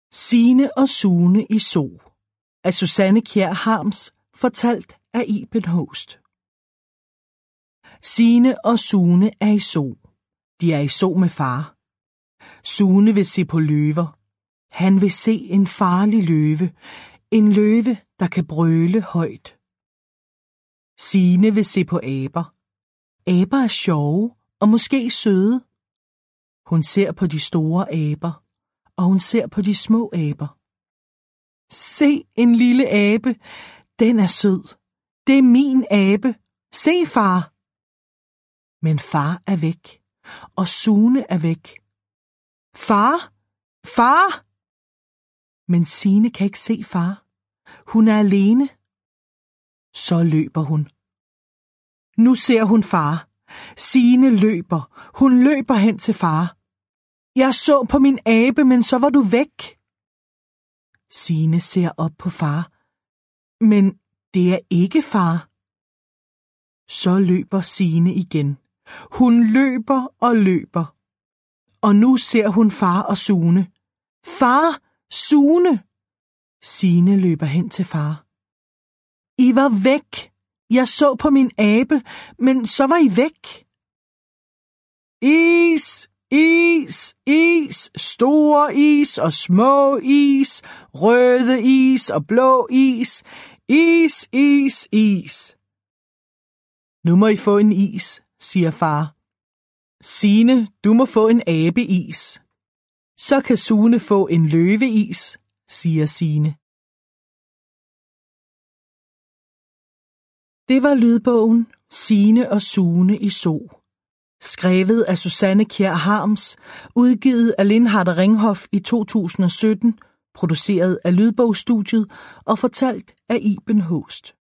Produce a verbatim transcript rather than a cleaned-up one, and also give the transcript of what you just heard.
Signe og Sune i Zoo af Susanne Kjær Harms, fortalt af Iben Haaest. Signe og Sune er i zoo. De er i zoo med far. Sune vil se på løver. Han vil se en farlig løve. En løve, der kan brøle højt. Signe vil se på aber. Aber er sjove og måske søde. Hun ser på de store aber, og hun ser på de små aber. Se en lille abe. Den er sød. Det er min abe. Se, far. Men far er væk, og Sune er væk. Far! Far! Men Signe kan ikke se far. Hun er alene. Så løber hun. Nu ser hun far. Signe løber. Hun løber hen til far. Jeg så på min abe, men så var du væk. Signe ser op på far. Men det er ikke far. Så løber Signe igen. Hun løber og løber. Og nu ser hun far og Sune. Far! Sune! Signe løber hen til far. I var væk. Jeg så på min abe, men så var I væk. Is! Is! Is! Store is og små is. Røde is og blå is. Is! Is! Is! Nu må I få en is, siger far. Signe, du må få en abeis. Så kan Sune få en løveis, siger Signe. Det var lydbogen Signe og Sune i Zoo. Skrevet af Susanne Kjær Harms, udgivet af Lindhardt Ringhof i to tusind og sytten, produceret af Lydbogstudiet og fortalt af Iben Haaest.